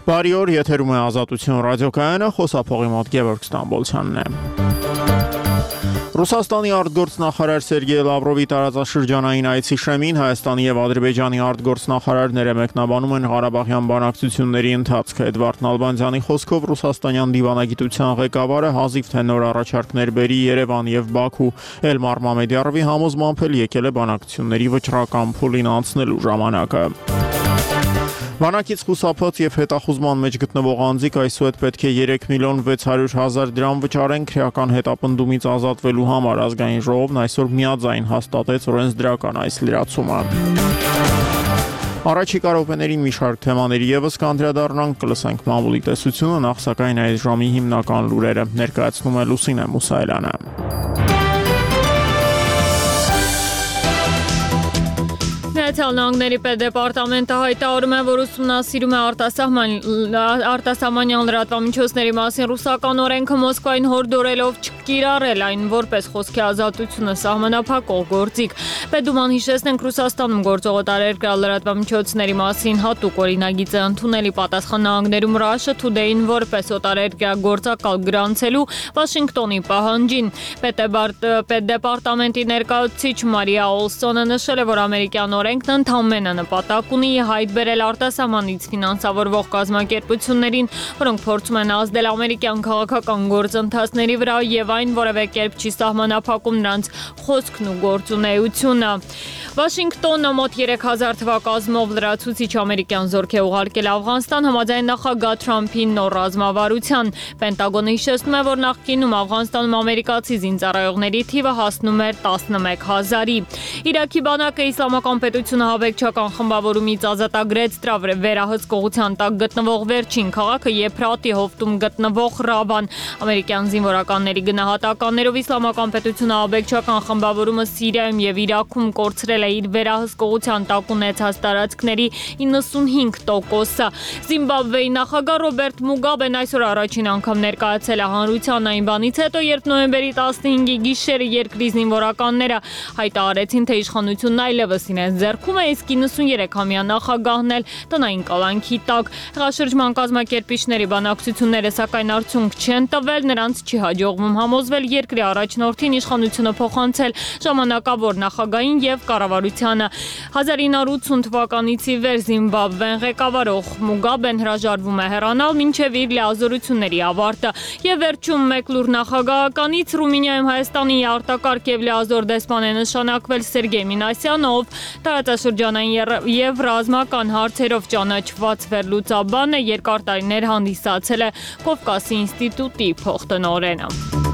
Բարի օր, եթերում է Ազատություն ռադիոկայանը, խոսափողի մոտ Գևորգ Ստամբոլցյանն է։ Ռուսաստանի արտգործնախարար Սերգեյ Լավրովի տարածաշրջանային այցի շեմին Հայաստանի եւ Ադրբեջանի արտգործնախարարները մեկնաբանում են Ղարաբաղյան բանակցությունների ընթացքը։ Էդվարդ Նալբանդյանի խոսքով ռուսաստանյան դիվանագիտության ղեկավարը հազիվ թե նոր առաջարկներ բերի Երևան եւ Բաքու։ Էլմար Մամեդյարովի համոզմամբ էլ եկել է բանակցությունների վճռական փուլին անցնելու ժամանակը։ Բանակից խուսափած եւ հետախուզման մեջ գտնվող անձիկ այսուհետ պետք է 3.600.000 դրամ վճարեն քրեական հետապնդումից ազատվելու համար։ Ազգային ժողովն այսօր միաձայն հաստատեց օրենսդրական այս լրացումը։ Առաջիկա րոպեներին մի շարք թեմաների եւս կանդրադառնանք, կլսենք մամուլի տեսությունը, նախ սակայն այս ժամի հիմնական լուրերը ներկայացնում է Լուսինե Մուսայելյանը։ Միացյալ Նահանգների պետդեպարտամենտը հայտարարում է, որ ուսումնասիրում է արտասահմանյան լրատվամիջոցների մասին ռուսական օրենքը Մոսկվային հորդորելով չկիրառել այն որպես խոսքի ազատությունը սահմանափակող գործիք։ Պետդուման հիշեցնենք, Ռուսաստանում գործող օտարերկրյա լրատվամիջոցների մասին հատուկ օրինագիծ է ընդունելի պատասխան նահանգներում Russia Today-ին որպես օտարերկրյա գործակալ գրանցելու Վաշինգտոնի պահանջին։ Պետդեպարտամենտի ներկայացուցիչ Մարիա Օլսոնը նշել է, որ ամերիկյան օրենքն ընդամենը նպատակ ունի հայտ բերել արտասահմանից ֆինանսավորվող կազմակերպություններին, որոնք փորձում են ազդել ամերիկյան քաղաքական գործընթացների վրա եւ այն որևէ կերպ չի սահմանափակում նրանց խոսքն ու գործունեությունը։ Վաշինգտոնը մոտ 3000 թվակազմով լրացուցիչ ամերիկյան զորք է ուղարկել Աֆղանստան համաձայն նախագահ Թրամփի նոր ռազմավարության։ Պենտագոնը հիշեցնում է, որ նախկինում Աֆղանստանում ամերիկացի զինծառայողների թիվը հասնում էր 11000-ի։ Իրաքի բանակը Իսլամական պետությունը հավեկչական խմբավորումից ազատագրեց վերահսկողության տակ գտնվող վերջին քաղաքը Եփրատի հովտում գտնվող Ռավան։ Ամերիկյան զինվորականների գնահատականներով Իսլամական պետությունը հավեկչական խմբավորումը Սիրիայում եւ Իրաքում կորցրել է իր վերահսկողության տակ ունեցած տարածքների 95%-ը։ Զիմբաբվեի նախագահ Ռոբերտ Մուգաբեն այսօր առաջին անգամ ներկայացել է հանրության այն բանից հետո, երբ նոյեմբերի 15-ի գիշերը երկրի զինվորականները հայտարարեցին, թե իշխանությունն այլևս իրենց ձեռքում է, իսկ 93-ամյա նախագահն էլ տնային կալանքի տակ։ Հեղաշրջման կազմակերպիչների բանակցությունները սակայն արդյունք չեն տվել, նրանց չի հաջողվում համոզվել երկրի առաջնորդին իշխանությունը փոխանցել ժամանակավոր նախագահին եւ կառավարությանը։ 1980 թվականից ի վեր Զիմբաբվեն ղեկավարող Մուգաբեն հրաժարվում է հեռանալ մինչև իր լիազորությունների ավարտը։ Եվ վերջում մեկ լուր նախագահականից Ռումինիայում Հայաստանի արտակարգ եւ լիազոր դեսպան է նշանակվել Սերգեյ Մինասյանը, ով տարածաշրջանային եւ ռազմական հարցերով ճանաչված վերլուծաբան է, երկար տարիներ հանդիսացել է Կովկասի ինստիտուտի փոխտնօրենը։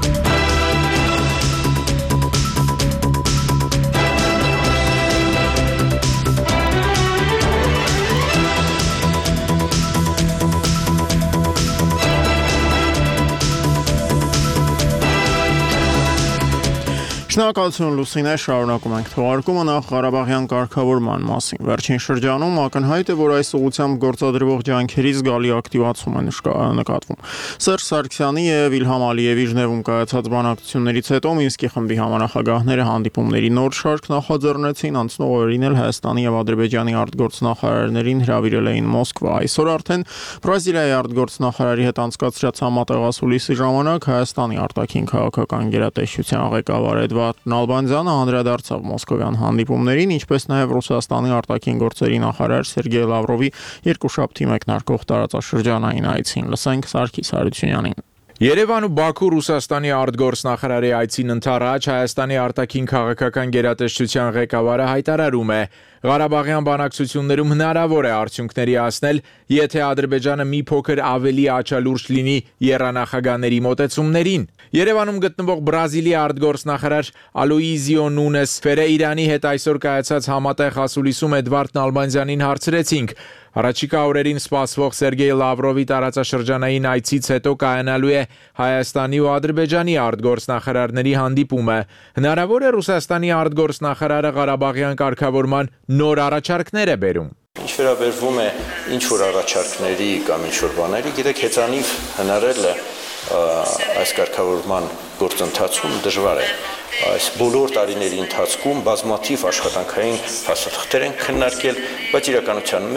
Շնորհակալություն Լուսինե, շարունակում ենք թողարկումը նախ Ղարաբաղյան կարգավորման մասին։ Վերջին շրջանում ակնհայտ է, որ այս ուղղությամբ գործադրվող ջանքերի զգալի ակտիվացում է նկատվում։ Սերժ Սարգսյանի եւ Իլհամ Ալիևի Ժնևում կայացած բանակցություններից հետո Մինսկի խմբի համանախագահները հանդիպումների նոր շարք նախաձեռնեցին, անցնող օրերին էլ Հայաստանի եւ Ադրբեջանի արտգործնախարարներին հրավիրել էին Մոսկվա։ Այսօր արդեն Բրազիլիայի արտգործնախարարի հետ անցկացրած համատեղասուլիսի ժամանակ Հայաստանի արտաքին քաղաքական գերատեսչության ղեկավար Էդվարդ Նալբանդյանը անդրադարձավ մոսկովյան հանդիպումներին, ինչպես նաև Ռուսաստանի արտաքին գործերի նախարար Սերգեյ Լավրովի երկուշաբթի մեկնարկող տարածաշրջանային այցին։ Լսենք Սարգիս Հարությունյանին։ Երևան ու Բաքու Ռուսաստանի արտգործնախարարի այցին ընդառաջ Հայաստանի արտաքին քաղաքական գերատեսչության ղեկավարը հայտարարում է. Ղարաբաղյան բանակցություններում հնարավոր է արդյունքների հասնել, եթե Ադրբեջանը մի փոքր ավելի աչալուրջ լինի եռանախագահների մոտեցումներին։ Երևանում գտնվող Բրազիլիի արտգործնախարար Ալոիզիո Նունես Ֆերեյրանի հետ այսօր կայացած համատեղ ասուլիսում Էդվարդ Նալբանդյանին հարցրեցինք. Առաջիկա օրերին սպասվող Սերգեյ Լավրովի տարածաշրջանային այցից հետո կայանալու է Հայաստանի ու Ադրբեջանի արտգործնախարարների հանդիպումը։ Հնարավոր է Ռուսաստանի արտգործնախարարը Ղարաբաղյան կարգավորման նոր առաջարկներ է բերում։ Ինչ վերաբերվում է ինչ որ առաջարկների կամ ինչ որ բաների, գիտեք, հեծանիվ հնարել է այս կարգավորման գործընթացում դժվար է։ Այս բոլոր տարիների ընթացքում բազմաթիվ աշխատանքային փաստաթղթեր են քննարկել, բայց իրականության մեջ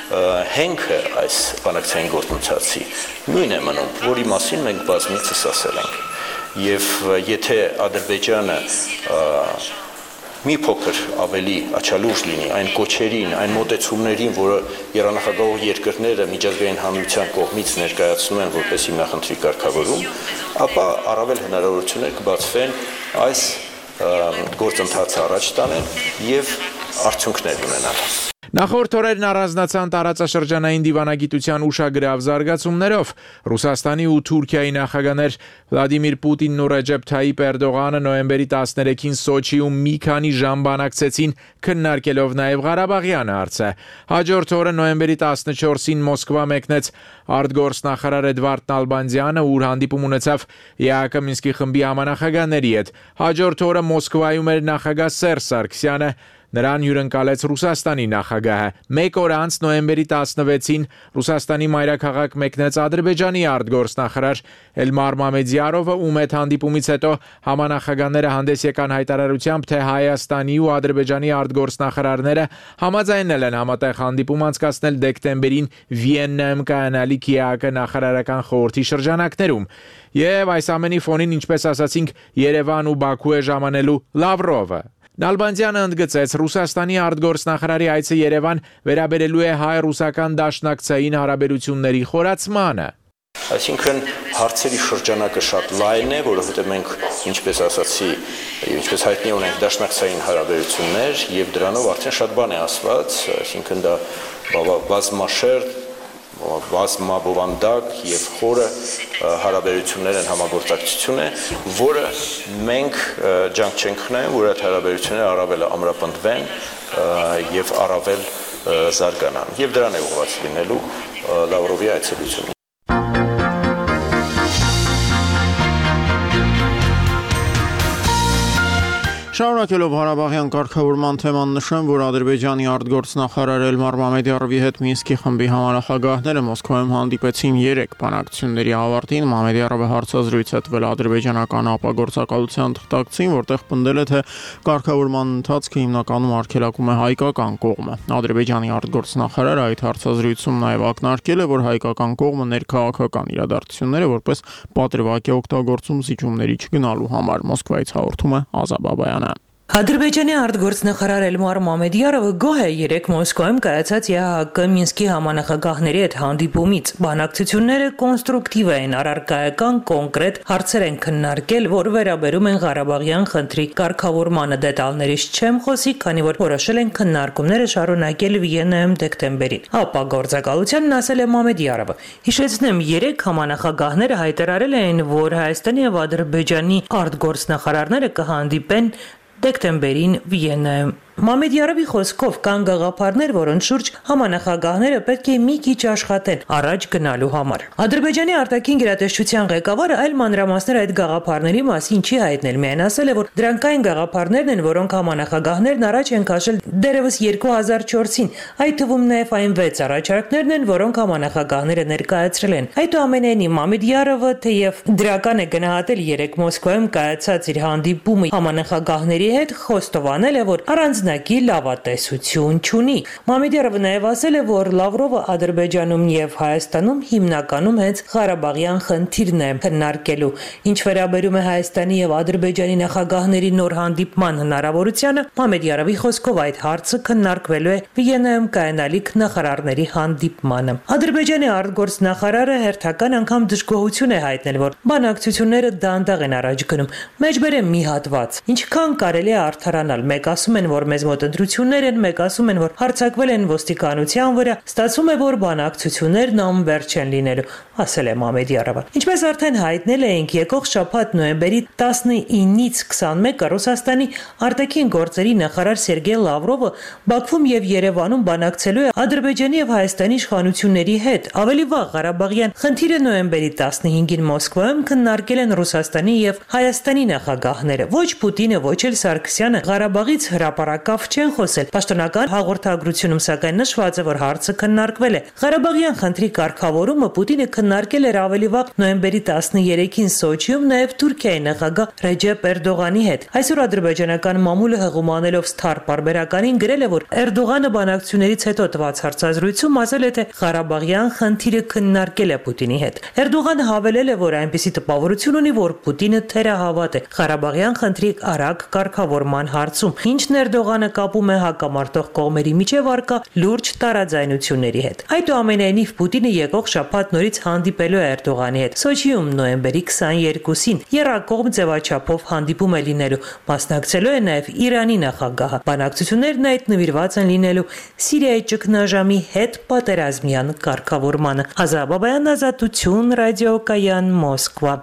հենքը այս բանակցային գործընթացի նույնն է մնում, որի մասին մենք բազմիցս ասել ենք։ Եվ եթե Ադրբեջանը մի փոքր ավելի աչալուրջ լինի այն կոչերին, այն մոտեցումներին, որը երանախագահող երկրները միջազգային հանրության կողմից ներկայացնում են որպես հիմնախնդրի կարգավորում, ապա առավել հնարավորություններ կբացվեն այս գործընթացը առաջ տանել եւ արդյունքներ ունենալ։ Նախորդ օրերն առանձնացան տարածաշրջանային դիվանագիտության ուշագրավ զարգացումներով։ Ռուսաստանի ու Թուրքիայի նախագահներ Վլադիմիր Պուտինն ու Ռեջեփ Թայիպ Էրդողանը նոյեմբերի 13-ին Սոչիում մի քանի ժամ բանակցեցին, քննարկելով նաև Ղարաբաղյան հարցը։ Հաջորդ օրը նոյեմբերի 14-ին Մոսկվա մեկնեց արտգործնախարար Էդվարդ Նալբանդյանը, ուր հանդիպում ունեցավ ԵԱՀԿ Մինսկի խմբի համանախագահների հետ։ Հաջորդ օրը Մոսկվայում էր նախագահ Սերժ Սարգսյանը, նրան հյուրընկալեց Ռուսաստանի նախագահը։ Մեկ օր անց նոյեմբերի 16-ին Ռուսաստանի մայրաքաղաք մեկնեց Ադրբեջանի արտգործնախարար Էլմար Մամեդյարովը, ում հետ հանդիպումից հետո համանախագահները հանդես եկան հայտարարությամբ, թե Հայաստանի ու Ադրբեջանի արտգործնախարարները համաձայնել են համատեղ հանդիպում անցկացնել դեկտեմբերին Վիեննայում կայանալիք ԵԱՀԿ նախարարական խորհրդի շրջանակներում։ Եվ այս ամենի ֆոնին, ինչպես ասացինք, Երևան ու Բաքու է ժամանելու Լավրովը։ Նալբանդյանը ընդգծեց, Ռուսաստանի արտգործնախարարի այցը Երևան վերաբերելու է հայ-ռուսական դաշնակցային հարաբերությունների խորացմանը։ Այսինքն հարցերի շրջանակը շատ լայն է, որովհետև մենք, ինչպես ասացի, ինչպես հայտնի ունենք դաշնակցային հարաբերություններ եւ դրանով արդեն շատ բան է ասված, այսինքն դա բազմաշերտ, բազմաբովանդակ եւ խորը հարաբերություններ են, համագործակցություն է, որը մենք ջանք չենք խնայում, որ այդ հարաբերությունները առավել ամրապնդվեն եւ առավել զարգանան։ Եվ դրան է ուղղված լինելու Լավրովի այցելությունը։ Շարունակելով Ղարաբաղյան կարգավորման թեման նշեմ, որ Ադրբեջանի արտգործնախարար Էլմար Մամեդյարովի հետ Մինսկի խմբի համանախագահները Մոսկվայում հանդիպեցին 3 բանակցությունների ավարտին։ Մամեդյարովը հարցազրույց է տվել ադրբեջանական ապագործակալության թղթակցին, որտեղ պնդել է, թե կարգավորման ընթացքը հիմնականում արգելակում է հայկական կողմը։ Ադրբեջանի արտգործնախարարը այդ հարցազրույցում նաև ակնարկել է, որ հայկական կողմը ներքաղաքական իրադարձությունները որպես պատրվակ է օգտագործում զիջումների չգնալու համար։ Մոսկվայից հաղորդում է Ազա Բաբայանը։ Ադրբեջանի արտգործնախարար Էլմար Մամեդյարովը գոհ է 3 Մոսկվայում կայացած ԵԱՀԿ Մինսկի համանախագահների հետ հանդիպումից։ Բանակցությունները կոնստրուկտիվ էին, առարկայական կոնկրետ հարցեր են քննարկել, որ վերաբերում են Ղարաբաղյան խնդրի կարգավորմանը։ Դետալներից չեմ խոսի, քանի որ որոշել են քննարկումները շարունակել Վիեննայում դեկտեմբերին։ Ապագործակալությանն ասել է Մամեդյարովը։ Հիշեցնեմ, 3 համանախագահները հայտարարել էին, որ Հայաստանի եւ Ադրբեջանի արտգործնախարարները կհանդիպեն դեկտեմբերին Վիեննայում։ Մամեդյարովի խոսքով կան գաղափարներ, որոնց շուրջ համանախագահները պետք է մի քիչ աշխատեն առաջ գնալու համար։ Ադրբեջանի արտաքին գերատեսչության ղեկավարը այլ մանրամասներ այդ գաղափարների մասին չի հայտնել, միայն ասել է, որ դրանք այն գաղափարներն են, որոնք համանախագահներն առաջ են քաշել դեռևս 2004-ին, այդ թվում նաև այն 6 առաջարկներն են, որոնք համանախագահները ներկայացրել են։ Այդուամենայնիվ Մամեդյարովը, թեև դրական է գնահատել 3 Մոսկվայում կայացած իր հանդիպումը համանախագահների հետ, խոստովանել է, որ առանձնակի լավատեսություն չունի։ Մամեդյարովը նաև ասել է, որ Լավրովը Ադրբեջանում եւ Հայաստանում հիմնականում հենց Ղարաբաղյան խնդիրն է քննարկելու։ Ինչ վերաբերում է Հայաստանի եւ Ադրբեջանի նախագահների նոր հանդիպման հնարավորությանը, Մամեդյարովի խոսքով այդ հարցը քննարկվելու է Վիեննայում կայանալիք նախարարների հանդիպմանը։ Ադրբեջանի արտգործնախարարը հերթական անգամ դժգոհություն է հայտնել, որ բանակցությունները դանդաղ են առաջ գնում։ Մեջբերեմ մի հատված։ Ինչքան կարելի է արդարանալ, մեկ ասում են, որ մեզ մոտ ընտրություններ են, մեկ ասում են, որ հարձակվել են ոստիկանության վրա, ստացվում է, որ բանակցություններն անվերջ են լինելու, ասել է Մամեդյարովը։ Ինչպես արդեն հայտնել էինք, եկող շաբաթ նոյեմբերի 19-ից 21-ը Ռուսաստանի արտաքին գործերի նախարար Սերգեյ Լավրովը Բաքվում եւ Երևանում բանակցելու է Ադրբեջանի եւ Հայաստանի իշխանությունների հետ։ Ավելի վաղ Ղարաբաղյան խնդիրը նոյեմբերի 15-ին Մոսկվայում քննարկել են Ռուսաստանի եւ Հայաստանի նախագահները։ Ոչ Պուտինը, ոչ էլ Սարգսյանը Ղարաբաղից հրապարակ առակավ չեն խոսել։ Պաշտոնական հաղորդագրությունում սակայն նշված է, որ հարցը քննարկվել է։ Ղարաբաղյան խնդրի կարգավորումը Պուտինը քննարկել էր ավելի վաղ նոյեմբերի 13-ին Սոչիում նաև Թուրքիայի նախագահ Ռեջեփ Էրդողանի հետ։ Այսօր ադրբեջանական մամուլը հղումանելով Star պարբերականին գրել է, որ Էրդողանը բանակցություններից հետո տված հարցազրույցում ասել է, թե Ղարաբաղյան խնդիրը քննարկել է Պուտինի հետ։ Էրդողանը հավելել է, որ այնպիսի տպավորություն ունի, որ Պուտինը թերահավատ է Ղարաբաղյան խնդրի արագ կարգավորման հարցում, ինչն Էրդողանը կապում է հակամարտող կողմերի միջև առկա լուրջ տարաձայնությունների հետ։ Այդուամենայնիվ Պուտինը եկող շաբաթ նորից հանդիպելու է Էրդողանի հետ Սոչիում նոյեմբերի 22-ին եռակողմ ձևաչափով հանդիպում է լինելու, մասնակցելու է նաև Իրանի նախագահը։ Բանակցություններն այդ նվիրված են լինելու Սիրիայի ճգնաժամի հետ պատերազմյան կարգավորմանը։ Ազա Բաբայան, Ազատություն, ռադիոկայան, Մոսկվա։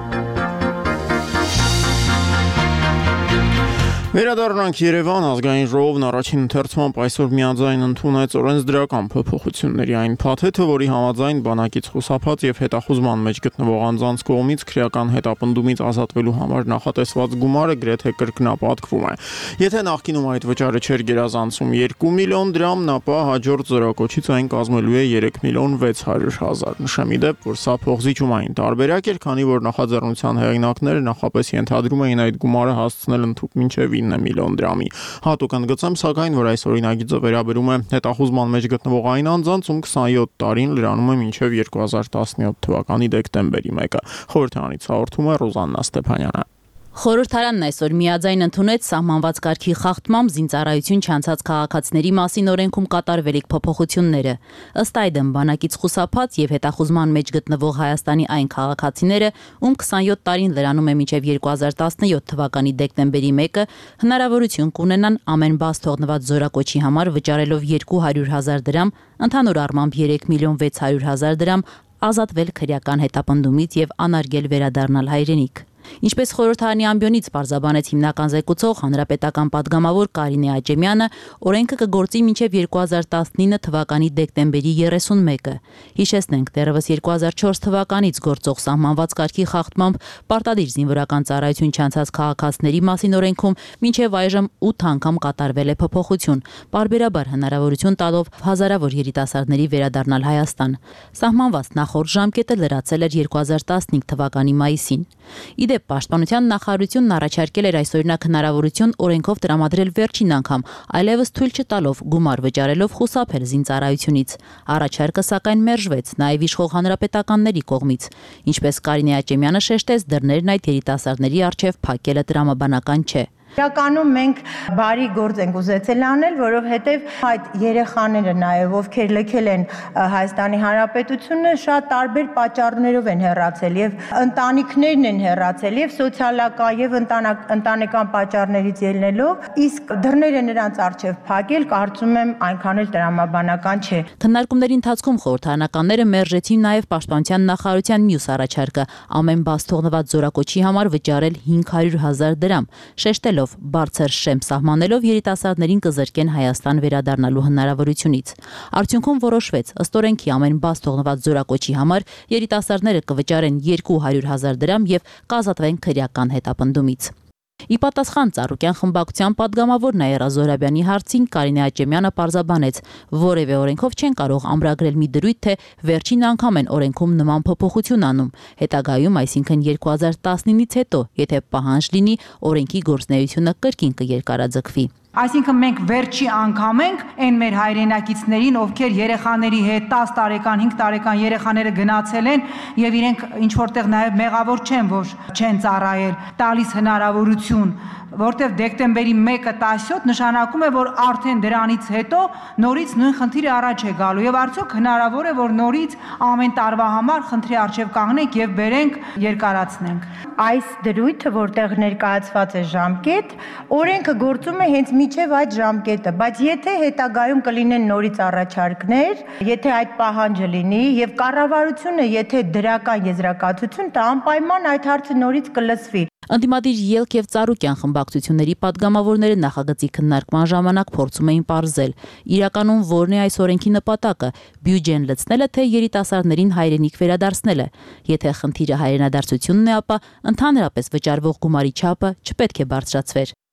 Վերադառնանք Երևան, ազգային ժողովն առաջին ընթերցմամբ այսօր միաձայն ընդունեց օրենսդրական փոփոխությունների այն փաթեթը, որի համաձայն բանակից խուսափած եւ հետախուզման մեջ գտնվող անձանց կողմից քրեական հետապնդումից ազատվելու համար նախատեսված գումարը գրեթե կրկնապատկվում է։ Եթե նախկինում այդ վճարը չէր գերազանցում 2 միլիոն դրամ, ապա հաջորդ զորակոչից այն կազմելու է 3 միլիոն 600 հազար։ Նշեմ ի դեպ, որ սա փոխզիջումային տարբերակ էր, քանի որ նախաձեռնության հեղինակները նախապես ենթադրում էին այդ գումարը հասցնել ընդհանուր մինչև 9 միլիոն դրամի։ Հատուկ ընդգծեմ, սակայն, որ այս օրինագիծը վերաբերում է հետախուզման մեջ գտնվող այն անձանց, ում 27 տարին լրանում է մինչև 2017 թվականի դեկտեմբերի 1-ը։ Խորհրդարանից հաղորդում է Ռոզաննա Ստեփանյանը։ Խորհրդարանն այսօր միաձայն ընդունեց սահմանված կարգի խախտմամբ զինծառայություն չանցած քաղաքացիների մասին օրենքում կատարվելիք փոփոխությունները։ Ըստ այդմ, բանակից խուսափած եւ հետախուզման մեջ գտնվող Հայաստանի այն քաղաքացիները, ում 27 տարին լրանում է մինչև 2017 թվականի դեկտեմբերի 1-ը, հնարավորություն կունենան ամեն բաց թողնված զորակոչի համար վճարելով 200 հազար դրամ, ընդհանուր առմամբ 3 միլիոն 600 հազար դրամ, ազատվել քրեական հետապնդումից եւ անարգել վերադառնալ հայրենիք։ Ինչպես խորհրդարանի ամբիոնից պարզաբանեց հիմնական զեկուցող հանրապետական падգամավոր Կարինե Աճեմյանը, օրենքը կգործի մինչև 2019 թվականի դեկտեմբերի 31-ը։ Հիշեցնենք, դեռևս 2004 թվականից գործող սահմանված կարգի խախտմամբ պարտադիր զինվորական ծառայություն չանցած քաղաքացիների մասին օրենքում մինչև այժմ 8 անգամ կատարվել է փոփոխություն, պարբերաբար հնարավորություն տալով հազարավոր երիտասարդների վերադառնալ Հայաստան։ Սահմանված նախորդ ժամկետը լրացել էր 2015 թվականի մայիսին։ Իդեպ Պաշտպանության նախարարությունն առաջարկել էր այսօրինակ հնարավորություն օրենքով տրամադրել վերջին անգամ, այլևս թույլ չտալով գումար վճարելով խուսափել զինծառայությունից։ Առաջարկը սակայն մերժվեց նաև իշխող հանրապետականների կողմից։ Ինչպես Կարինե Աճեմյանը շեշտեց, դռներն այդ երիտասարդների առջև փակելը տրամաբանական չէ։ Իրականում մենք բարի գործ ենք ուզեցել անել, որովհետև այդ երեխաները նաև ովքեր լքել են Հայաստանի Հանրապետությունը շատ տարբեր պատճառներով են հեռացել եւ ընտանիքներն են հեռացել եւ սոցիալական եւ ընտանեկան պատճառներից ելնելով, իսկ դռները նրանց առջև փակել կարծում եմ այնքան էլ տրամաբանական չէ։ Քննարկումների ընթացքում խորհրդարանականները մերժեցին նաև Պաշտպանության նախարարության մյուս առաջարկը՝ ամեն բաց թողնված զորակոչի համար վճարել 500 հազար դրամ, շեշտելով բարձր շեմ սահմանելով երիտասարդներին կզրկեն Հայաստան վերադառնալու հնարավորությունից։ Արդյունքում որոշվեց, ըստ օրենքի ամեն բաց թողնված զորակոչի համար երիտասարդները կվճարեն 200 հազար դրամ եւ կազատվեն քրեական հետապնդումից։ Ի պատասխան Ծառուկյան խմբակցության падգամավոր Նաիրա Զոհրաբյանի հարցին Կարինե Աճեմյանը պարզաբանեց, որևէ օրենքով չեն կարող ամրագրել մի դրույթ, թե վերջին անգամ են օրենքում նման փոփոխություն անում։ Հետագայում, այսինքն 2019-ից հետո, եթե պահանջ լինի, օրենքի գործունեությունը կրկին կերկարաձգվի։ Այսինքն մենք վերջի անգամ ենք այն մեր հայրենակիցներին, ովքեր երեխաների հետ 10 տարեկան, 5 տարեկան երեխաները գնացել են եւ իրենք ինչ որտեղ նաեւ մեղավոր չեն, որ չեն ծառայել, տալիս հնարավորություն, որտեղ դեկտեմբերի 1-ը 17 նշանակում է, որ արդեն դրանից հետո նորից նույն խնդիրը առաջ է գալու եւ արդյոք հնարավոր է, որ նորից ամեն տարվա համար խնդրի առջև կանգնենք եւ բերենք երկարացնենք։ Այս դրույթը, որտեղ ներկայացված է ժամկետ, օրենքը գործում է հենց միջև այդ ժամկետը, բայց եթե հետագայում կլինեն նորից առաջարկներ, եթե այդ պահանջը լինի եւ կառավարությունը եթե դրական եզրակացություն տա, անպայման այդ հարցը նորից կլսվի։ Ընդդիմադիր Ելք եւ Ծառուկյան խմբակցությունների падգամավորները նախագծի քննարկման ժամանակ փորձում էին պարզել, իրականում որն է այս օրենքի նպատակը՝ բյուջեն լցնելը, թե երիտասարդներին հայրենիք վերադարձնելը։ Եթե խնդիրը հայրենադարձությունն է, ապա ընդհանրապես վճարվող գումարի չափը չպետք է բարձրացվեր։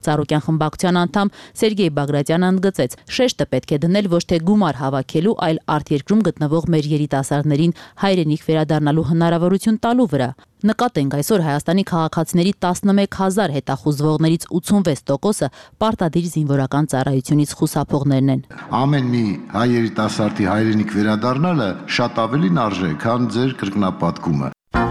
Ծառուկյան խմբակցության անդամ Սերգեյ Բագրատյանը ընդգծեց. շեշտը պետք է դնել ոչ թե գումար հավաքելու, այլ արտերկրում գտնվող մեր երիտասարդներին հայրենիք վերադառնալու հնարավորություն տալու վրա։ Նկատենք այսօր Հայաստանի քաղաքացիների 11,000 հետախուզվողներից 86%-ը պարտադիր զինվորական ծառայությունից խուսափողներն են։ Ամեն մի հայ երիտասարդի հայրենիք վերադառնալը շատ ավելին արժե, քան ձեր կրկնապատկումը։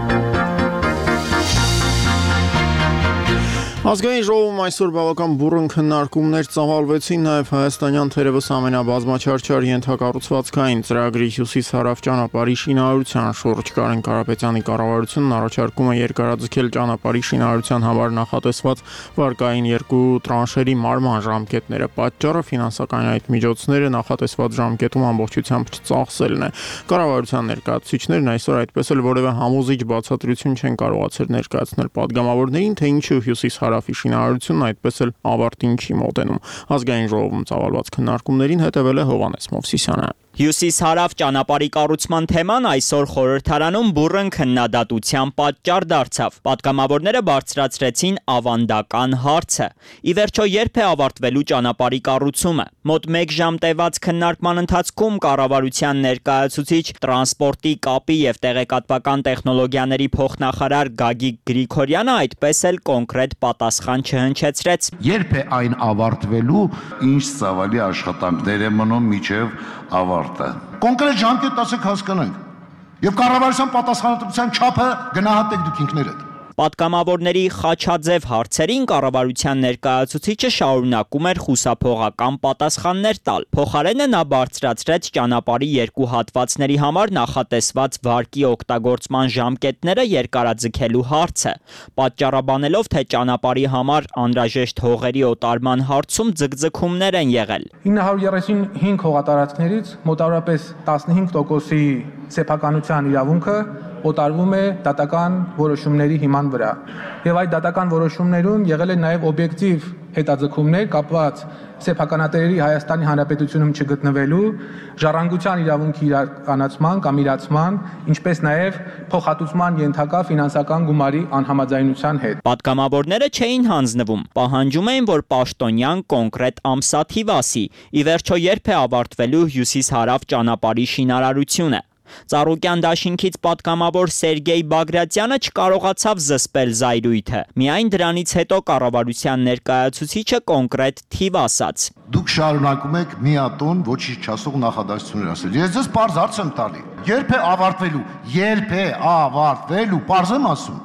Ազգային ժողովում այսօր բավական բուռն քննարկումներ ծավալվեցին նաև հայաստանյան թերևս ամենաբազմաչարչար ենթակառուցվածքային ծրագրի հյուսիս-հարավ ճանապարհի շինարարության շուրջ Կարեն Կարապետյանի կառավարությունն առաջարկում է երկարաձգել ճանապարհի շինարարության համար նախատեսված վարկային 2 տրանշերի մարման ժամկետները։ Պատճառը ֆինանսական այդ միջոցները նախատեսված ժամկետում ամբողջությամբ չծախսելն է։ Կառավարության ներկայացուցիչներն այսօր այդպես էլ որևէ համոզիչ բացատրություն չեն կարողացել ներկայացնել պատգամավորներին, թե ինչու հյուսիս-հարավի շինարարությունն այդպես էլ ավարտին չի մոտենում։ Ազգային ժողովում ծավալված քննարկումներին հետևել է Հովհաննես Մովսիսյանը։ Հյուսիս-հարավ ճանապարհի կառուցման թեման այսօր խորհրդարանում բուռն քննադատության պատճառ դարձավ։ Պատգամավորները բարձրացրեցին ավանդական հարցը. ի վերջո երբ է ավարտվելու ճանապարհի կառուցումը։ Մոտ 1 ժամ տևած քննարկման ընթացքում կառավարության ներկայացուցիչ տրանսպորտի, կապի եւ տեղեկատվական տեխնոլոգիաների փոխնախարար Գագիկ Գրիգորյանը այդպես էլ կոնկրետ պատասխան չհնչեցրեց։ Երբ է այն ավարտվելու, ինչ ծավալի աշխատանքներ է մնում միջև ավարտը։ Կոնկրետ ժամկետ ասեք հասկանանք։ Եվ կառավարության պատասխանատվության չափը գնահատեք դուք ինքներդ։ Պատգամավորների խաչաձև հարցերին կառավարության ներկայացուցիչը շարունակում էր խուսափողական պատասխաններ տալ։ Փոխարենը նա բարձրացրեց ճանապարհի 2 հատվածների համար նախատեսված վարկի օգտագործման ժամկետները երկարաձգելու հարցը, պատճառաբանելով, թե ճանապարհի համար անհրաժեշտ հողերի օտարման հարցում ձգձգումներ են եղել։ 935 հողատարածքներից մոտավորապես 15%-ի սեփականության իրավունքը օտարվում է դատական որոշումների հիման վրա։ Եվ այդ դատական որոշումներում եղել են նաև օբյեկտիվ հետաձգումներ կապված սեփականատերերի Հայաստանի Հանրապետությունում չգտնվելու, ժառանգության իրավունքի իրականացման կամ իրացման, ինչպես նաև փոխհատուցման ենթակա ֆինանսական գումարի անհամաձայնության հետ։ Պատգամավորները չէին հանձնվում, պահանջում էին, որ պաշտոնյան կոնկրետ ամսաթիվ ասի, ի վերջո երբ է ավարտվելու հյուսիս-հարավ ճանապարհի շինարարությունը։ Ծառուկյան դաշինքից պատգամավոր Սերգեյ Բագրատյանը չկարողացավ զսպել զայրույթը։ Միայն դրանից հետո կառավարության ներկայացուցիչը կոնկրետ թիվ ասաց։ Դուք շարունակում եք միատոն ոչինչ չասող նախադասություններ ասել։ Ես ձեզ պարզ հարց եմ տալի։ Երբ է ավարտվելու։ Երբ է ավարտվելու, պարզ եմ ասում։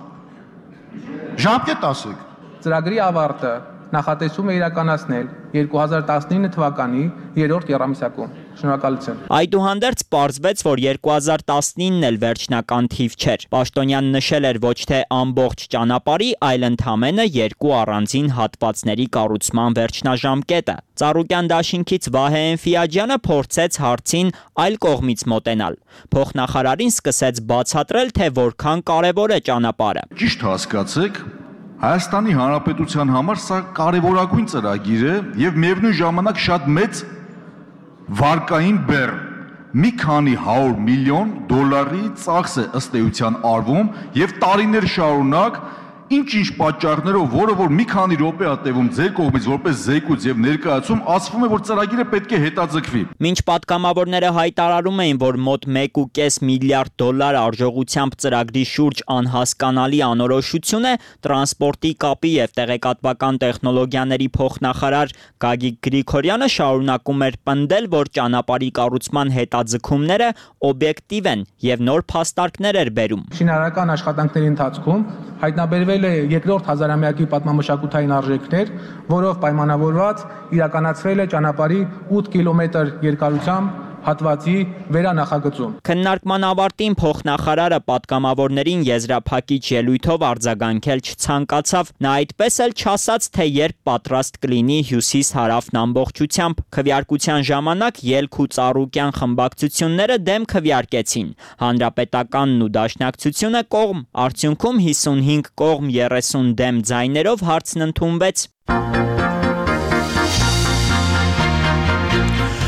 Ժամկետ ասեք։ Ծրագրի ավարտը նախատեսում է իրականացնել 2019 թվականի 3-րդ եռամիսակում։ Շնորհակալություն։ Այդուհանդերձ պարզվեց, որ 2019-ն էլ վերջնական թիվ չէր։ Պաշտոնյան նշել էր ոչ թե ամբողջ ճանապարհի, այլ ընդամենը 2 առանձին հատվածների կառուցման վերջնաժամկետը։ Ծառուկյան դաշինքից Վահե Էնֆիաջյանը փորձեց հարցին այլ կողմից մոտենալ։ Փոխնախարարին սկսեց բացատրել, թե որքան կարևոր է ճանապարհը։ Ճիշտ հասկացեք, Հայաստանի Հանրապետության համար սա կարևորագույն ծրագիր է եւ միևնույն ժամանակ շատ մեծ վարկային բեռ։ Մի քանի 100 միլիոն դոլարի ծախս է ըստ էության արվում եւ տարիներ շարունակ ինչ պատճառներով, որը որ մի քանի րոպե է տևում ձեր կողմից որպես զեկույց եւ ներկայացում, ասվում է, որ ծրագիրը պետք է հետաձգվի։ Մինչ պատգամավորները հայտարարում էին, որ մոտ 1.5 միլիարդ դոլար արժողությամբ ծրագրի շուրջ անհասկանալի անորոշություն է, տրանսպորտի, կապի եւ տեղեկատվական տեխնոլոգիաների փոխնախարար Գագիկ Գրիգորյանը շարունակում էր պնդել, որ ճանապարհի կառուցման հետաձգումները օբյեկտիվ են եւ նոր փաստարկներ էր բերում։ Շինարարական աշխատանքների ընթացքում հայտնաբերվել է երկրորդ հազարամյակի պատմամշակութային արժեքներ, որով պայմանավորված իրականացվել է ճանապարհի 8 կիլոմետր երկարությամբ հատվածի վերանախագծում։ Քննարկման ավարտին փոխնախարարը պատգամավորներին եզրափակիչ ելույթով արձագանքել չցանկացավ, նա այդպես էլ չասաց, թե երբ պատրաստ կլինի հյուսիս-հարավն ամբողջությամբ։ Քվեարկության ժամանակ Ելք ու Ծառուկյան խմբակցությունները դեմ քվեարկեցին։ Հանրապետականն ու Դաշնակցությունը կողմ, արդյունքում 55 կողմ 30 դեմ ձայներով հարցն ընդունվեց։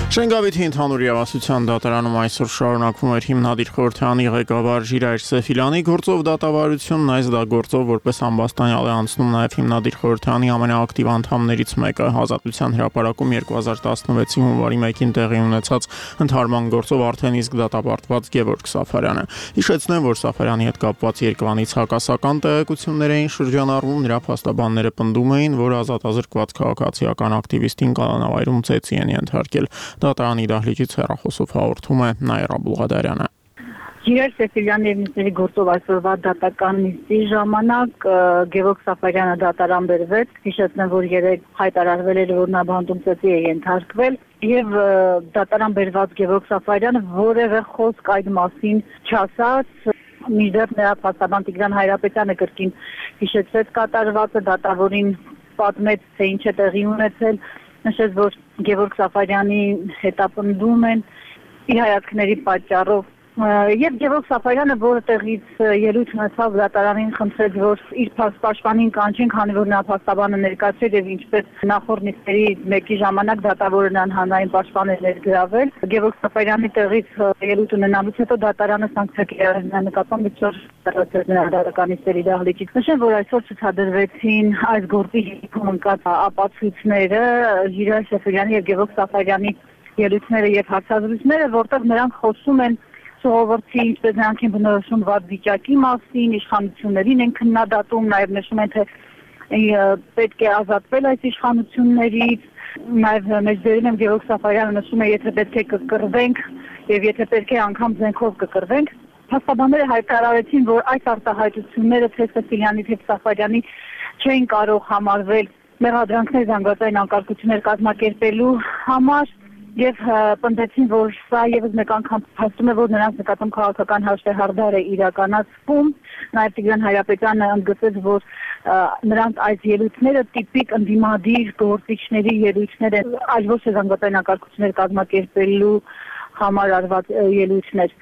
Շենգավիթի ընդհանուր իրավասության դատարանում այսօր շարունակվում էր հիմնադիր խորհրդարանի ղեկավար Ժիրայր Սեֆիլյանի գործով դատավարությունն, այս դա գործով որպես ամբաստանյալ է անցնում նաև հիմնադիր խորհրդարանի ամենաակտիվ անդամներից մեկը, Ազատության հրապարակում 2016-ի հունվարի 1-ին տեղի ունեցած ընդհարման գործով արդեն իսկ դատապարտված Գևորգ Սաֆարյանը։ Հիշեցնեմ, որ Սաֆարյանի հետ կապված Երևանից հակասական տեղեկություններ էին շրջանառվում, նրա փաստաբանները պնդում էին, որ ազատազրկված քաղաքացիական ակտիվիստին կանանավայրում ծեծի են ենթարկել։ Դատարանի դահլիճից հեռախոսով հաղորդում է Նաիրա Բուլղադարյանը։ Ժիրայր Սեֆիլյանի եւ մյուսների գործով այսօրվա դատական նիստի ժամանակ Գևորգ Սաֆարյանը դատարան բերվեց։ Հիշեցնեմ, որ երեք հայտարարվել էր, որ նա բանտում ծեծի է ենթարկվել եւ դատարան բերված Գևորգ Սաֆարյանը որևէ խոսք այդ մասին չասաց։ Մինչդեռ նրա փաստաբան Տիգրան Հայրապետյանը կրկին հիշեցրեց կատարվածը, դատավորին պատմեց, թե ինչ է տեղի ունեցել, նշեց, որ Գևորգ Սաֆարյանի հետապնդում են իր հայացքների պատճառով եւ Գևորգ Սաֆարյանը, որտեղից ելույթ ունեցավ դատարանին, խնդրեց, որ իր պաշտպանին կանչեն, քանի որ նա փաստաբանը ներկայացրել եւ ինչպես նախորդ նիստերի մեկի ժամանակ դատավորը նրան հանրային պաշտպան էր ներգրավել։ Գևորգ Սաֆարյանի տեղից ելույթ ունենալուց հետո դատարանը սանկցիա կիրառել նկատմամբ դատական նիստերի դահլիճից։ Նշեմ, որ այսօր ցուցադրվեցին այս գործի հիմքում ընկած ապացույցները, Ժիրայր Սեֆիլյանի եւ Գևորգ Սաֆարյանի ելույթները եւ հարցազրույցները, որտեղ նրանք խոսում են ժողովրդի, ինչպես նրանք են բնորոշում վատ վիճակի մասին, իշխանություններին են քննադատում, նաև նշում են, թե պետք է ազատվել այս իշխանություններից, նաև մեջբերում եմ Գևորգ Սաֆարյանը նշում է, եթե պետք է կկռվենք եւ եթե պետք է անգամ զենքով կկռվենք։ Փաստաբանները հայտարարեցին, որ այս արտահայտությունները թե Սեֆիլյանի թե Սաֆարյանի չեն կարող համարվել մեղադրանքներ զանգվածային անկարգություններ կազմակերպելու համար եւ պնդեցին, որ սա եւս մեկ անգամ հաստում է, որ նրանց նկատմամբ քաղաքական հաշվեհարդար է իրականացվում։ Նաեւ Տիգրան Հայրապետյանը ընդգծեց, որ նրանց այս ելույթները տիպիկ ընդդիմադիր գործիչների ելույթներ են, այլ ոչ թե զանգվածային անկարգություններ կազմակերպելու համար արված ելույթներ։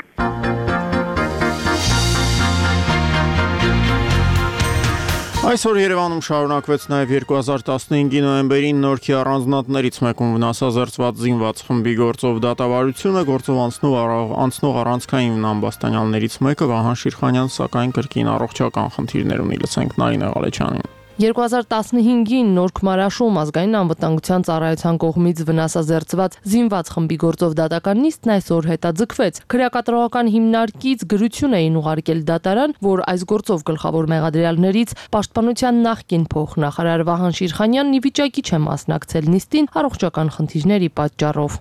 Այսօր Երևանում շարունակվեց նաև 2015-ի նոյեմբերին Նորքի առանձնատներից մեկում վնասազերծված զինված խմբի գործով դատավարությունը, գործով անցնող առանցքային ամբաստանյալներից մեկը Վահան Շիրխանյան, սակայն կրկին առողջական խնդիրներ ունի, լսենք Նարինե Ղալեչյանին։ 2015-ին Նորք Մարաշում ազգային անվտանգության ծառայության կողմից վնասազերծված զինված խմբի գործով դատական նիստն այսօր հետաձգվեց։ Քրեակատարողական հիմնարկից գրություն էին ուղարկել դատարան, որ այս գործով գլխավոր մեղադրյալներից պաշտպանության նախկին փոխնախարար Վահան Շիրխանյանն ի վիճակի չէ մասնակցել նիստին առողջական խնդիրների պատճառով։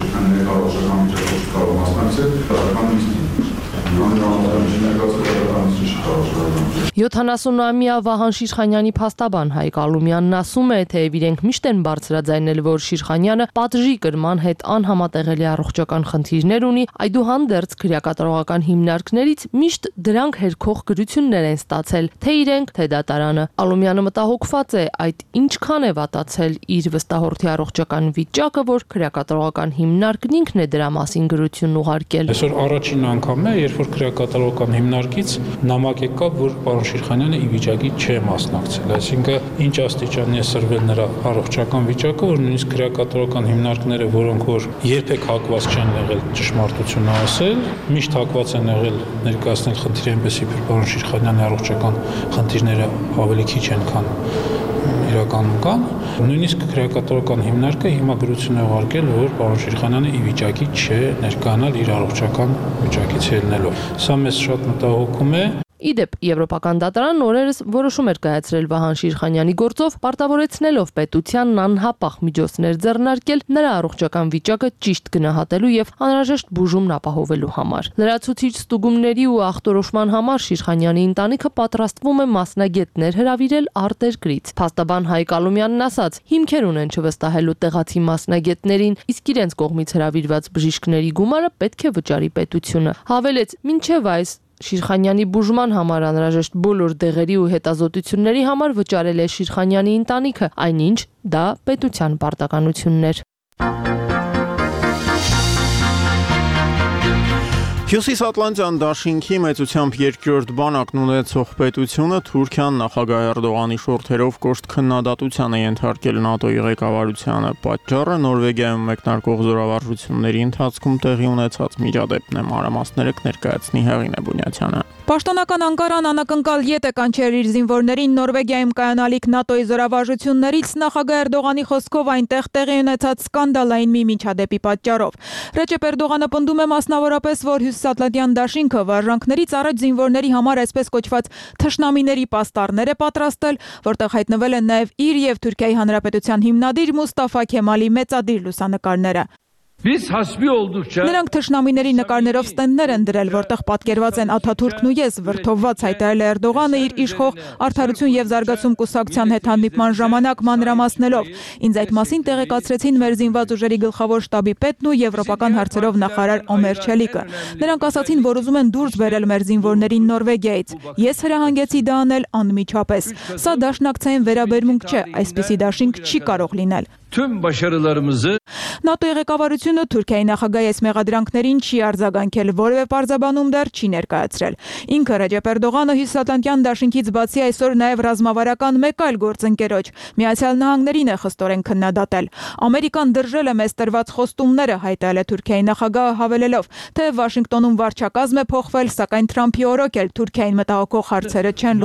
70-ամյա Վահան Շիրխանյանի փաստաբան Հայկ Ալումյանն ասում է, թե իրենք միշտ են բարձրաձայնել, որ Շիրխանյանը պատժի կրման հետ անհամատեղելի առողջական խնդիրներ ունի, այդուհանդերձ քրեակատարողական հիմնարկներից միշտ դրանք հերքող գրություններ են ստացել, թե իրենք, թե դատարանը։ Ալումյանը մտահոգված է, այդ ինչքան է վատացել իր վստահորդի առողջական վիճակը, որ քրեակատարողական հիմնարկն ինքն է դրա մասին գրություն ուղարկել։ Այսօր առաջին անգամն է, երբ որ քրեակատարողական հիմնարկից նամակ եկավ, որ պարոն Շիրխանյանը ի վիճակի չէ մասնակցել, այսինքն ինչ աստիճանի է սրվել նրա առողջական վիճակը, որ նույնիսկ քրեակատարողական հիմնարկները, որոնք որ երբեք հակված չեն եղել ճշմարտությունը ասել, միշտ հակված են եղել ներկայացնել խնդիրը այնպես, իբր պարոն Շիրխանյանի առողջական խնդիրները ավելի քիչ են, քան իրականում կան, նույնիսկ քրեակատարողական հիմնարկը հիմա գրություն է ուղարկել, որ պարոն Շիրխանյանը ի վիճակի չէ ներկայանալ իր առողջական վիճակից ելնելով։ Սա մեզ շատ մտահոգում է։ Իդեպ Եվրոպական դատարանն օրերս որոշում էր կայացրել Վահան Շիրխանյանի գործով, պարտավորեցնելով պետությանն անհապաղ միջոցներ ձեռնարկել նրա առողջական վիճակը ճիշտ գնահատելու եւ անհրաժեշտ բուժումն ապահովելու համար։ Լրացուցիչ ստուգումների ու ախտորոշման համար Շիրխանյանի ընտանիքը պատրաստվում է մասնագետներ հրավիրել արտերկրից։ Փաստաբան Հայկ Ալումյանն ասաց, հիմքեր ունեն չվստահելու տեղացի մասնագետներին, իսկ իրենց կողմից հրավիրված բժիշկների գումարը պետք է վճարի պետությունը։ Հավելեց, մինչև այս Շիրխանյանի բուժման համար անհրաժեշտ բոլոր դեղերի ու հետազոտությունների համար վճարել է Շիրխանյանի ընտանիքը, այնինչ դա պետության պարտականությունն էր։ Հյուսիսատլանտյան դաշինքի մեծությամբ երկրորդ բանակն ունեցող պետությունը Թուրքիան նախագահ Էրդողանի շուրթերով կոշտ քննադատության է ենթարկել ՆԱՏՕ-ի ղեկավարությանը։ Պատճառը Նորվեգիայում մեկնարկող զորավարժությունների ընթացքում տեղի ունեցած միջադեպն է։ Մանրամասները կներկայացնի Հեղինե Բունյացյանը։ Պաշտոնական Անկարան անակնկալ ետ է կանչել իր զինվորներին Նորվեգիայում կայանալիք ՆԱՏՕ-ի զորավարժություններից նախագահ Էրդողանի խոսքով այնտեղ տեղի ունեցած սկանդալային մի միջադեպի պատճառով։ Ռեջեփ Էրդողանը պնդում է մասնավորապես, որ Հյուսիսատլանտյան դաշինքը վարժանքներից առաջ զինվորների համար այսպես կոչված թշնամիների պաստառներ է պատրաստել, որտեղ հայտնվել են նաև իր եւ Թուրքիայի Հանրապետության հիմնադիր Մուստաֆա Քեմալի մեծադիր լուսանկարները։ Նրանք թշնամիների նկարներով ստենդներ են դրել, որտեղ պատկերված են Աթաթուրքն ու ես, վրդովված հայտարարել է Էրդողանը իր իշխող Արդարություն եւ զարգացում կուսակցության հետ հանդիպման ժամանակ մանրամասնելով։ Ինձ այդ մասին տեղեկացրեցին մեր զինված ուժերի գլխավոր շտաբի պետն ու եվրոպական հարցերով նախարար Օմեր Չելիկը։ Նրանք ասացին, որ ուզում են դուրս բերել մեր զինվորներին Նորվեգիայից։ Ես հրահանգեցի դա անել անմիջապես։ Սա դաշնակցային վերաբերմունք չէ, այսպիսի դաշինք չի կարող լինել։ ՆԱՏՕ-ի ղեկավարությունը Թուրքիայի նախագահի այս մեղադրանքներին չի արձագանքել, որևէ պարզաբանում դեռ չի ներկայացրել։ Ինքը Ռեջեփ Էրդողանը Հյուսիսատլանտյան դաշինքից բացի այսօր նաև ռազմավարական մեկ այլ գործընկերոջ՝ Միացյալ Նահանգներին է խստորեն քննադատել։ Ամերիկան դրժել է մեզ տրված խոստումները, հայտարարել է Թուրքիայի նախագահը, հավելելով, թե Վաշինգտոնում վարչակազմ է փոխվել, սակայն Թրամփի օրոք էլ Թուրքիային մտահոգող հարցերը չեն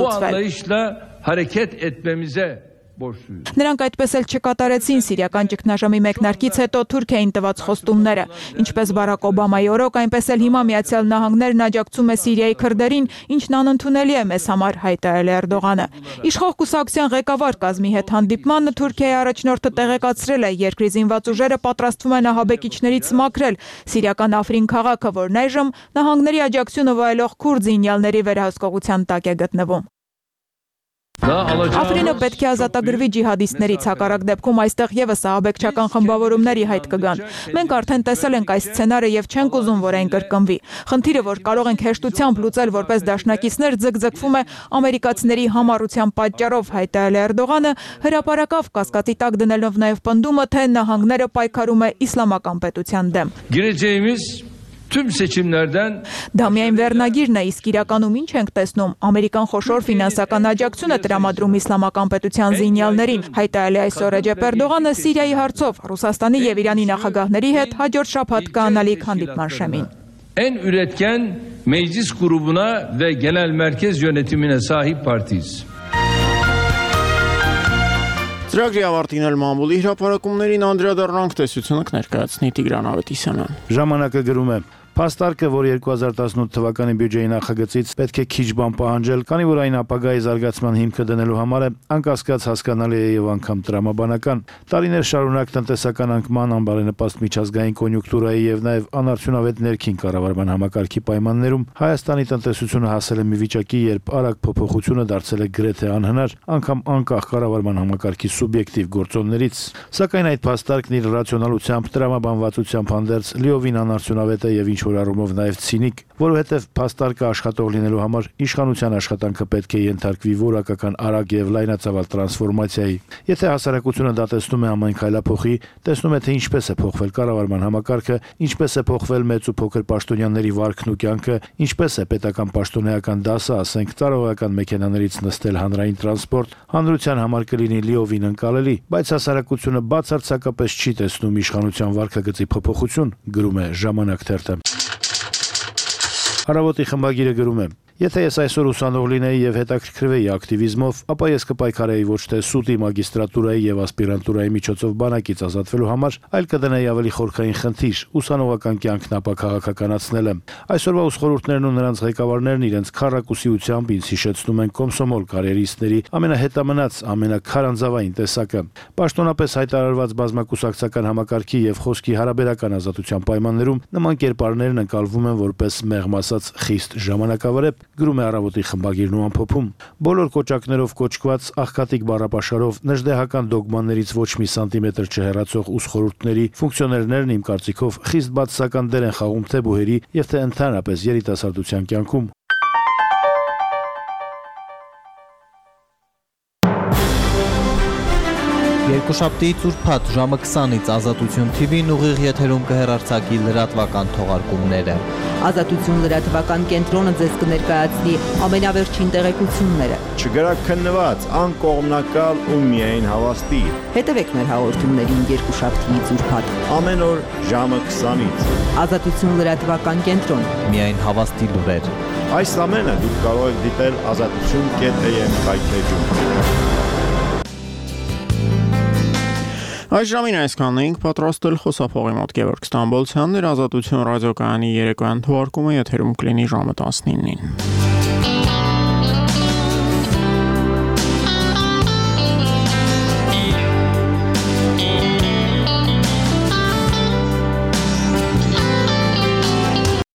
լուծվել։ Նրանք այդպես էլ չկատարեցին սիրիական ճգնաժամի մեկնարկից հետո Թուրքիային տված խոստումները։ Ինչպես Բարակ Օբամայի օրոք, այնպես էլ հիմա Միացյալ Նահանգներն աջակցում է Սիրիայի քրդերին, ինչն անընդունելի է մեզ համար, հայտարարել է Էրդողանը։ Իշխող կուսակցության ղեկավար կազմի հետ հանդիպմանը Թուրքիայի առաջնորդը տեղեկացրել է, երկրի զինված ուժերը պատրաստվում են ահաբեկիչներից մաքրել սիրիական Աֆրին քաղաքը, որն այժմ նահանգների աջակցությունը վայելող քուրդ զինյալների վերահսկողության տակ է գտնվում։ Աֆրինը պետք է ազատագրվի ջիհադիստներից, հակառակ դեպքում այստեղ եւս ահաբեկչական խմբավորումների հայտ կգան։ Մենք արդեն տեսել ենք այս սցենարը եւ չենք ուզում, որ այն կրկնվի։ Խնդիրը, որ կարող ենք հեշտությամբ լուծել որպես դաշնակիցներ, ձգձգվում է ամերիկացիների համառության պատճառով, հայտարարել է Էրդողանը, հրապարակավ կասկածի տակ դնելով նաեւ պնդումը, թե նահանգները պայքարում է իսլամական պետության դեմ։ Դա միայն վերնագիրն է, իսկ իրականում ինչ ենք տեսնում։ Ամերիկան խոշոր ֆինանսական աջակցություն է տրամադրում իսլամական պետության զինյալներին, հայտարարել է այսօր Ռեջեփ Էրդողանը Սիրիայի հարցով Ռուսաստանի եւ Իրանի նախագահների հետ հաջորդ շաբաթ կայանալիք հանդիպման շեմին։ En üretken meclis grubuna ve genel merkez yönetimine sahip partiyiz. Ծրագրի ավարտին էլ մամուլի հրապարակումներին անդրադառնանք, տեսությունը կներկայացնի Տիգրան Ավետիսյանը։ Ժամանակը գրում է. Փաստարկը, որ 2018 թվականի բյուջեի նախագծից պետք է քիչ բան պահանջել, քանի որ այն ապագայի զարգացման հիմքը դնելու համար է, անկասկած հասկանալի է եւ անգամ տրամաբանական։ Տարիներ շարունակ տնտեսական անկման, անբարենպաստ միջազգային կոնյունկտուրայի եւ նաեւ անարդյունավետ ներքին կառավարման համակարգի պայմաններում Հայաստանի տնտեսությունը հասել է մի վիճակի, երբ արագ փոփոխությունը դարձել է գրեթե անհնար, անգամ անկախ կառավարման համակարգի սուբյեկտիվ գործոններից։ Սակայն այդ փաստարկն իր ռացիոնալությամբ, տրամաբանվածությամբ հանդերձ լիովին անարդյունավետ է եւ ինչ-որ առումով նաև ցինիկ, որովհետև փաստարկը աշխատող լինելու համար իշխանության աշխատանքը պետք է ենթարկվի որակական արագ եւ լայնածավալ տրանսֆորմացիայի։ Եթե հասարակությունը դա տեսնում է ամեն քայլափոխի, տեսնում է, թե ինչպես է փոխվել կառավարման համակարգը, ինչպես է փոխվել մեծ ու փոքր պաշտոնյաների վարքն ու կյանքը, ինչպես է պետական պաշտոնեական դասը, ասենք, ծառայական մեքենաներից նստել հանրային տրանսպորտ, հանրության համար կլինի լիովին ընկալելի, բայց հասարակությունը բացարձակապես չի տեսնում իշխանության վարքագծի փոփոխություն, գրում է Ժամանակ թերթը։ Առավոտի խմբագիրը գրում է. Եթե ես այսօր ուսանող լինեի եւ հետաքրքրվեի ակտիվիզմով, ապա ես կպայքարեի ոչ թե սուտի, մագիստրատուրայի եւ ասպիրանտուրայի միջոցով բանակից ազատվելու համար, այլ կդնեի ավելի խորքային խնդիր՝ ուսանողական կյանքն ապաքաղաքականացնելը։ Այսօրվա ուսխորհուրդներն ու նրանց ղեկավարներն իրենց քառակուսիությամբ ինձ հիշեցնում են կոմսոմոլ կարիերիստների ամենահետամնաց, ամենակարանձավային տեսակը։ Պաշտոնապես հայտարարված բազմակուսակցական համակարգի եւ խոսքի հարաբերական ազատության պայմաններում նման կերպարներն ընկալվում են որպես մեղմ ասած խիստ ժամանակավրեպ, գրում է Առավոտի խմբագիրն ու ամփոփում։ Բոլոր կոճակներով կոչկված աղքատիկ բառապաշարով նժդեհական դոգմաներից ոչ մի սանտիմետր չհեռացող ուսխորհուրդների ֆունկցիոներներն իմ կարծիքով խիստ բացասական դեր են խաղում թե բուհերի եւ թե ընդհանրապես երիտասարդության կյանքում։ Երկուշաբթիից ուրբաթ ժամը 20-ից Ազատություն TV-ն ուղիղ եթերում կհեռարձակի լրատվական թողարկումները։ Ազատություն լրատվական կենտրոնը ձեզ կներկայացնի ամենավերջին տեղեկությունները։ Չգրաքննված, անկողմնակալ ու միայն հավաստի։ Հետևեք մեր հաղորդումներին երկուշաբթիից ուրբաթ ամեն օր ժամը 20-ից։ Ազատություն լրատվական կենտրոն։ Միայն հավաստի լուրեր։ Այս ամենը դուք կարող եք դիտել azatutun.am հայթեջում։ Այս ժամին այսքանն էինք պատրաստել խոսափողի մոտ Գևորգ Ստամբոլցյանն իր Ազատություն ռադիոկայանի երեկոյան թողարկումը եթերում կլինի ժամը 19-ին։